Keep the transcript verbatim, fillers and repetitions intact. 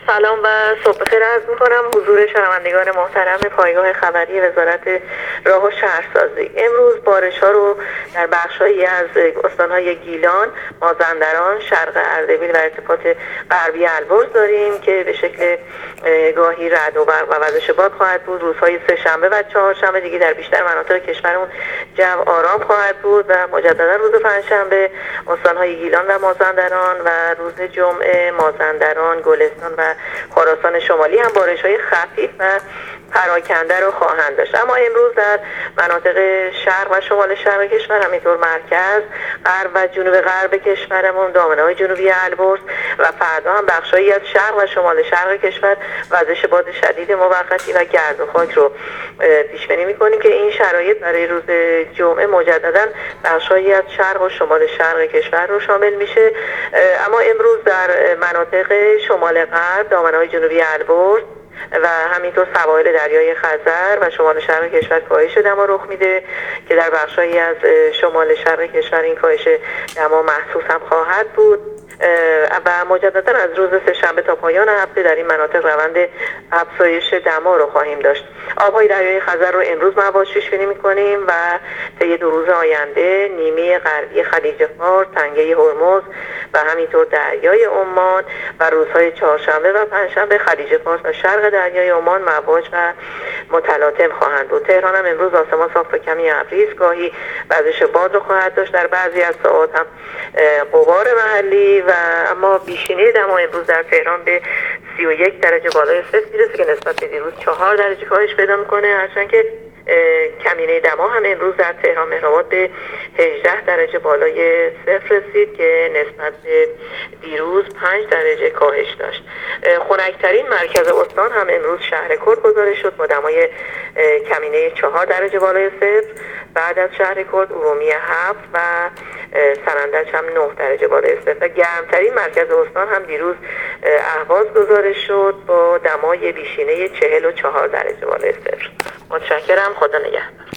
سلام و صبح بخیر عرض می‌کنم حضور شنوندگان محترم پایگاه خبری وزارت راه و شهرسازی. امروز بارش‌ها رو در بخش‌هایی از استان‌های گیلان، مازندران، شرق اردبیل و ارتفاعات غربی البرز داریم که به شکل گاهی رعد و برق و وزش باد خواهد بود. روزهای سه‌شنبه و چهارشنبه دیگه در بیشتر مناطق کشورمون جو آرام خواهد بود و مجددا روز پنجشنبه استان‌های گیلان و مازندران و روز جمعه مازندران، گلستان و خراسان شمالی هم بارش‌های خفیف و پراکنده رو خواهند داشت. اما امروز در مناطق شرق و شمال شرق کشور، همینطور مرکز، غرب و جنوب غرب کشورمون، دامنه‌های جنوبی البرز و فردا هم بخشایی از شرق و شمال شرق کشور وزش باد شدید موقتی و گرد و خاک رو پیش بینی می‌کنیم که این شرایط برای روز جمعه مجددا بخشایی از شرق و شمال شرق کشور رو شامل میشه. اما امروز در مناطق شمال غرب، دامنه‌های جنوبی البرز و همینطور سواحل دریای خزر و شمال شرق کشور کاهش دما رخ میده که در بخشایی از شمال شرق کشور این کاهش دما محسوس هم خواهد بود و مجددا از روز سه‌شنبه تا پایان هفته در این مناطق روند افزایش دما رو خواهیم داشت. آبهای دریای خزر رو امروز مواج پیش بینی می‌کنیم و طی دو روز آینده نیمه غربی خلیج فارس، تنگه هرمز و همینطور دریای عمان و روزهای چهارشنبه و پنجشنبه خلیج فارس و شرق دریای عمان مواج و متلاطم خواهند بود. تهران هم امروز آسمان صاف و کمی ابری است، گاهی وزش باد رو خواهد داشت، در بعضی از ساعات هم غبار محلی و اما بیشینه دما امروز در تهران به سی و یک درجه بالای صفر میرسه که نسبت به دیروز چهار درجه کاهش پیدا میکنه، هرچند که کمینه دما هم امروز در تهران مهرآباد به هجده درجه بالای صفر رسید که نسبت به دیروز پنج درجه کاهش داشت. خنک‌ترین مرکز استان هم امروز شهر کرد گزارش شد با دمای کمینه چهار درجه بالای صفر. بعد از شهر کرد ارومیه هفت و سرندج هم نه درجه بالای صفر. گرمترین مرکز استان هم دیروز اهواز گزارش شد با دمای بیشینه چهل و چهار درجه بالای صفر. متشکرم. خدا نگهدار.